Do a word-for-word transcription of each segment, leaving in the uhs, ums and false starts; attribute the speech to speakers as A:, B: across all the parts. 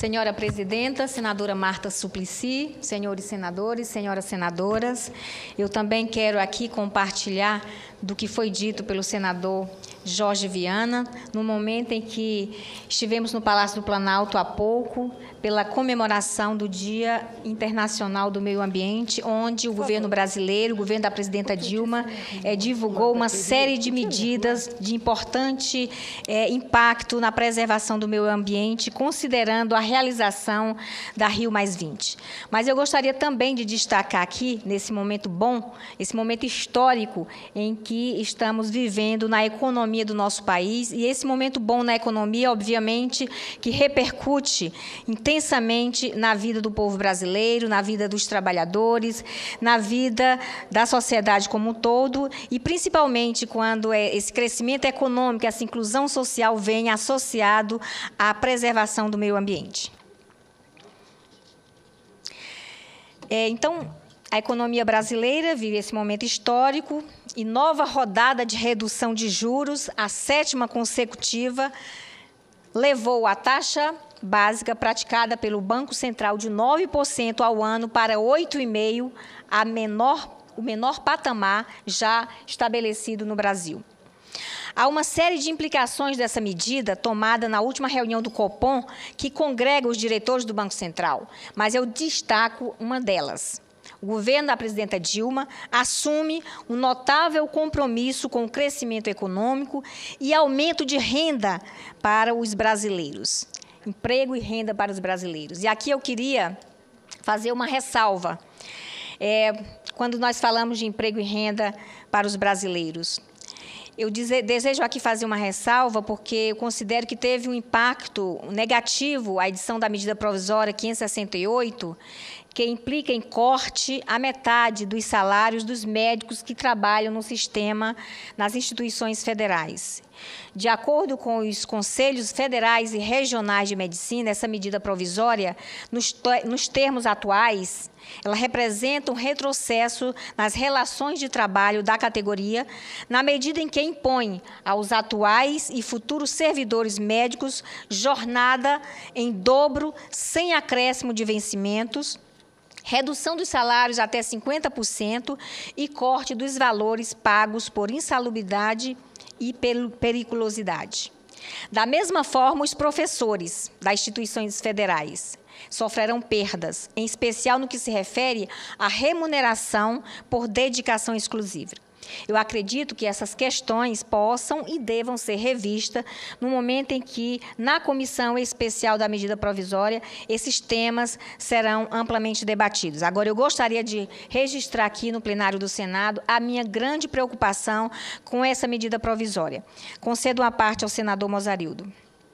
A: Senhora Presidenta, Senadora Marta Suplicy, senhores senadores, senhoras senadoras, eu também quero aqui compartilhar do que foi dito pelo senador Jorge Viana, no momento em que estivemos no Palácio do Planalto há pouco, pela comemoração do Dia Internacional do Meio Ambiente, onde o governo brasileiro, o governo da presidenta Dilma, eh, divulgou uma série de medidas de importante eh, impacto na preservação do meio ambiente, considerando a realização da Rio mais vinte. Mas eu gostaria também de destacar aqui, nesse momento bom, esse momento histórico em que estamos vivendo na economia do nosso país, e esse momento bom na economia, obviamente, que repercute intensamente na vida do povo brasileiro, na vida dos trabalhadores, na vida da sociedade como um todo, e principalmente quando esse crescimento econômico, essa inclusão social vem associado à preservação do meio ambiente. É, então, a economia brasileira vive esse momento histórico e nova rodada de redução de juros, a sétima consecutiva, levou a taxa básica praticada pelo Banco Central de nove por cento ao ano para oito vírgula cinco por cento, a menor, o menor patamar já estabelecido no Brasil. Há uma série de implicações dessa medida tomada na última reunião do Copom, que congrega os diretores do Banco Central, mas eu destaco uma delas. O governo da presidenta Dilma assume um notável compromisso com o crescimento econômico e aumento de renda para os brasileiros. Emprego e renda para os brasileiros. E aqui eu queria fazer uma ressalva. É, quando nós falamos de emprego e renda para os brasileiros, eu desejo aqui fazer uma ressalva, porque eu considero que teve um impacto negativo a edição da medida provisória quinhentos e sessenta e oito, que implica em corte à metade dos salários dos médicos que trabalham no sistema, nas instituições federais. De acordo com os conselhos federais e regionais de medicina, essa medida provisória, nos, nos termos atuais, ela representa um retrocesso nas relações de trabalho da categoria, na medida em que impõe aos atuais e futuros servidores médicos jornada em dobro, sem acréscimo de vencimentos, redução dos salários até cinquenta por cento e corte dos valores pagos por insalubridade e periculosidade. Da mesma forma, os professores das instituições federais sofrerão perdas, em especial no que se refere à remuneração por dedicação exclusiva. Eu acredito que essas questões possam e devam ser revistas no momento em que, na comissão especial da medida provisória, esses temas serão amplamente debatidos. Agora, eu gostaria de registrar aqui no plenário do Senado a minha grande preocupação com essa medida provisória. Concedo uma parte ao senador Mozarildo.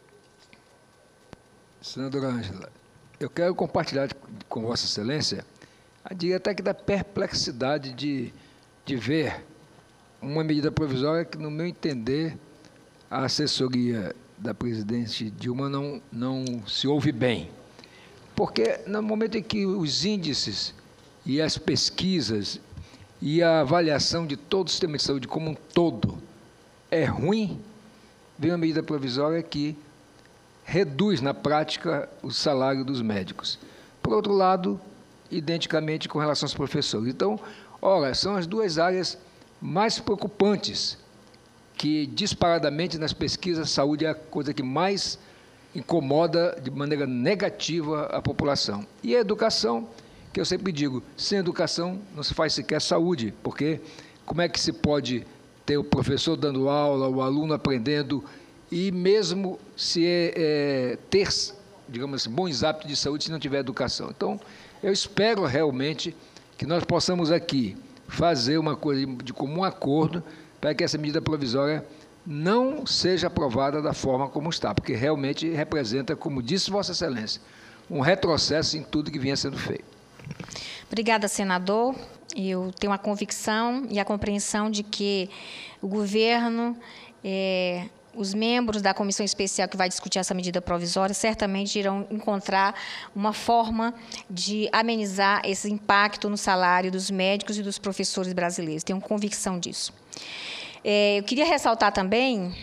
B: Senadora Ângela, eu quero compartilhar com Vossa Excelência, diria até que da perplexidade de, de ver uma medida provisória que, no meu entender, a assessoria da presidente Dilma não, não se ouve bem. Porque, no momento em que os índices e as pesquisas e a avaliação de todo o sistema de saúde como um todo é ruim, vem uma medida provisória que reduz, na prática, o salário dos médicos. Por outro lado, identicamente com relação aos professores. Então, ora, são as duas áreas mais preocupantes, que disparadamente nas pesquisas a saúde é a coisa que mais incomoda de maneira negativa a população. E a educação, que eu sempre digo, sem educação não se faz sequer saúde, porque como é que se pode ter o professor dando aula, o aluno aprendendo, e mesmo se é, é, ter, digamos assim, bons hábitos de saúde se não tiver educação. Então, eu espero realmente que nós possamos aqui fazer uma coisa de comum acordo para que essa medida provisória não seja aprovada da forma como está, porque realmente representa, como disse Vossa Excelência, um retrocesso em tudo que vinha sendo feito.
A: Obrigada, senador. Eu tenho a convicção e a compreensão de que o governo, é, os membros da comissão especial que vai discutir essa medida provisória certamente irão encontrar uma forma de amenizar esse impacto no salário dos médicos e dos professores brasileiros. Tenho convicção disso. É, eu queria ressaltar também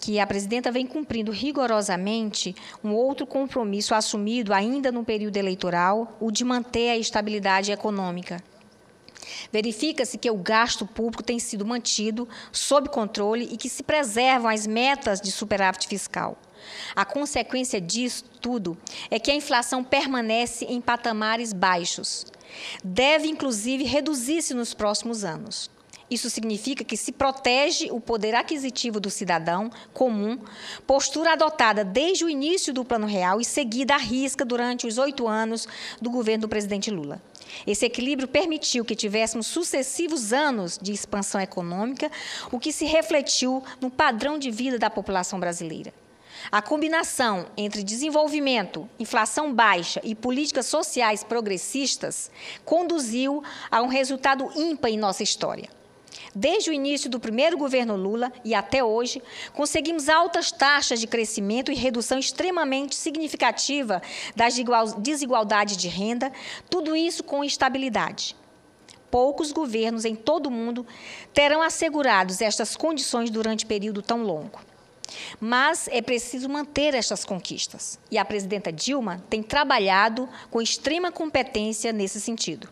A: que a presidenta vem cumprindo rigorosamente um outro compromisso assumido ainda no período eleitoral, o de manter a estabilidade econômica. Verifica-se que o gasto público tem sido mantido sob controle e que se preservam as metas de superávit fiscal. A consequência disso tudo é que a inflação permanece em patamares baixos. Deve, inclusive, reduzir-se nos próximos anos. Isso significa que se protege o poder aquisitivo do cidadão comum, postura adotada desde o início do Plano Real e seguida à risca durante os oito anos do governo do presidente Lula. Esse equilíbrio permitiu que tivéssemos sucessivos anos de expansão econômica, o que se refletiu no padrão de vida da população brasileira. A combinação entre desenvolvimento, inflação baixa e políticas sociais progressistas conduziu a um resultado ímpar em nossa história. Desde o início do primeiro governo Lula e até hoje, conseguimos altas taxas de crescimento e redução extremamente significativa das desigualdades de renda, tudo isso com estabilidade. Poucos governos em todo o mundo terão assegurados estas condições durante período tão longo. Mas é preciso manter estas conquistas, e a presidenta Dilma tem trabalhado com extrema competência nesse sentido.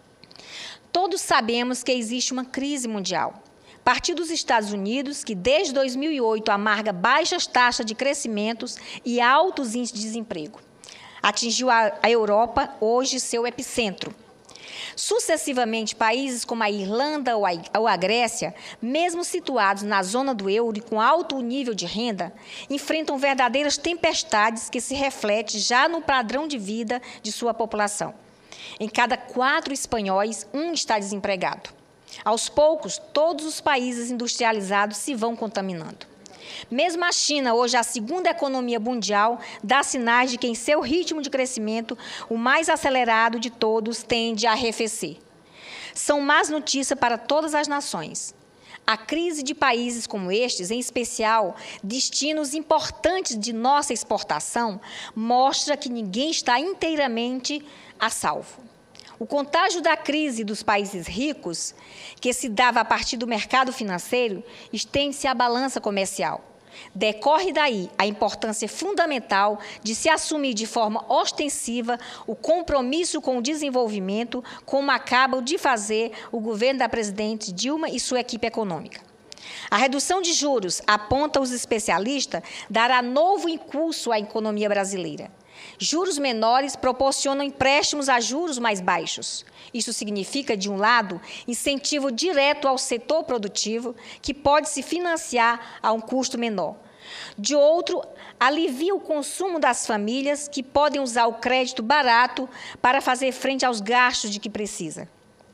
A: Todos sabemos que existe uma crise mundial. Partir dos Estados Unidos, que desde dois mil e oito amarga baixas taxas de crescimento e altos índices de desemprego. Atingiu a, a Europa, hoje seu epicentro. Sucessivamente, países como a Irlanda ou a, ou a Grécia, mesmo situados na zona do euro e com alto nível de renda, enfrentam verdadeiras tempestades que se refletem já no padrão de vida de sua população. Em cada quatro espanhóis, um está desempregado. Aos poucos, todos os países industrializados se vão contaminando. Mesmo a China, hoje a segunda economia mundial, dá sinais de que em seu ritmo de crescimento, o mais acelerado de todos tende a arrefecer. São más notícias para todas as nações. A crise de países como estes, em especial destinos importantes de nossa exportação, mostra que ninguém está inteiramente a salvo. O contágio da crise dos países ricos, que se dava a partir do mercado financeiro, estende-se à balança comercial. Decorre daí a importância fundamental de se assumir de forma ostensiva o compromisso com o desenvolvimento, como acaba de fazer o governo da presidente Dilma e sua equipe econômica. A redução de juros, aponta os especialistas, dará novo impulso à economia brasileira. Juros menores proporcionam empréstimos a juros mais baixos. Isso significa, de um lado, incentivo direto ao setor produtivo, que pode se financiar a um custo menor. De outro, alivia o consumo das famílias, que podem usar o crédito barato para fazer frente aos gastos de que precisa.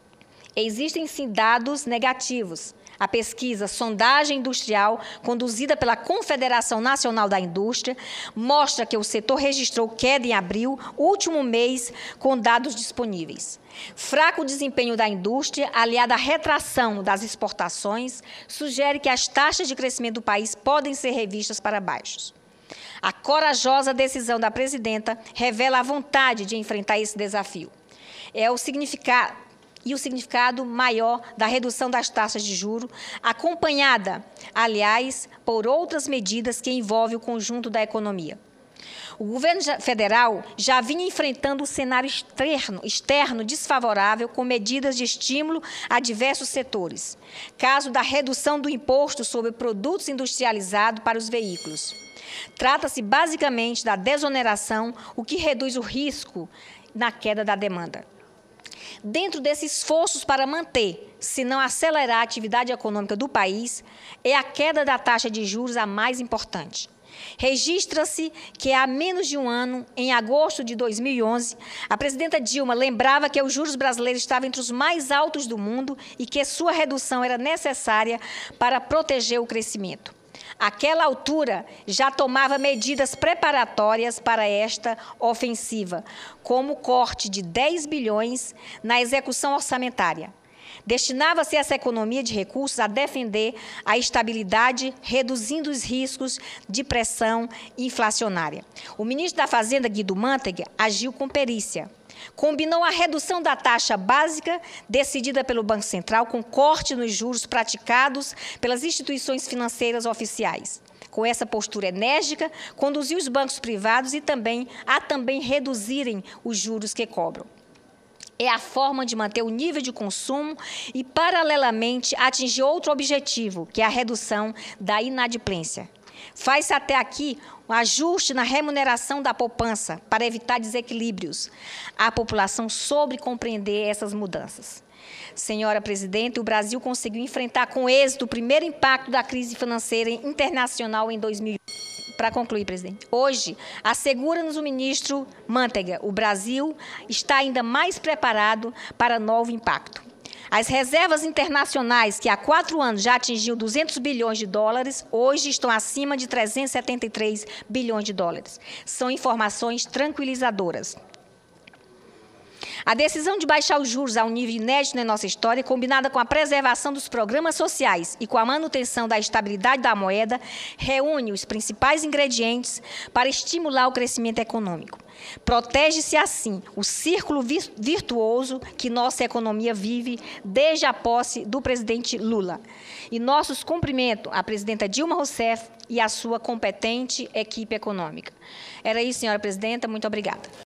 A: Existem, sim, dados negativos. A pesquisa Sondagem Industrial, conduzida pela Confederação Nacional da Indústria, mostra que o setor registrou queda em abril, último mês, com dados disponíveis. Fraco desempenho da indústria, aliado à retração das exportações, sugere que as taxas de crescimento do país podem ser revistas para baixo. A corajosa decisão da presidenta revela a vontade de enfrentar esse desafio. É o significado e o significado maior da redução das taxas de juros, acompanhada, aliás, por outras medidas que envolvem o conjunto da economia. O governo federal já vinha enfrentando um cenário externo, externo desfavorável com medidas de estímulo a diversos setores. Caso da redução do imposto sobre produtos industrializados para os veículos. Trata-se basicamente da desoneração, o que reduz o risco na queda da demanda. Dentro desses esforços para manter, se não acelerar a atividade econômica do país, é a queda da taxa de juros a mais importante. Registra-se que há menos de um ano, em agosto de dois mil e onze, a presidenta Dilma lembrava que os juros brasileiros estavam entre os mais altos do mundo e que sua redução era necessária para proteger o crescimento. Àquela altura, já tomava medidas preparatórias para esta ofensiva, como o corte de dez bilhões na execução orçamentária. Destinava-se essa economia de recursos a defender a estabilidade, reduzindo os riscos de pressão inflacionária. O ministro da Fazenda, Guido Mantega, agiu com perícia. Combinou a redução da taxa básica decidida pelo Banco Central com corte nos juros praticados pelas instituições financeiras oficiais. Com essa postura enérgica, conduziu os bancos privados e também a também reduzirem os juros que cobram. É a forma de manter o nível de consumo e, paralelamente, atingir outro objetivo, que é a redução da inadimplência. Faz-se até aqui um ajuste na remuneração da poupança para evitar desequilíbrios. A população soube compreender essas mudanças. Senhora Presidente, o Brasil conseguiu enfrentar com êxito o primeiro impacto da crise financeira internacional em dois mil e um. Para concluir, presidente, hoje, assegura-nos o ministro Manteiga, o Brasil está ainda mais preparado para novo impacto. As reservas internacionais, que há quatro anos já atingiam duzentos bilhões de dólares, hoje estão acima de trezentos e setenta e três bilhões de dólares. São informações tranquilizadoras. A decisão de baixar os juros a um nível inédito na nossa história, combinada com a preservação dos programas sociais e com a manutenção da estabilidade da moeda, reúne os principais ingredientes para estimular o crescimento econômico. Protege-se, assim, o círculo virtuoso que nossa economia vive desde a posse do presidente Lula. E nossos cumprimentos à presidenta Dilma Rousseff e à sua competente equipe econômica. Era isso, senhora presidenta. Muito obrigada.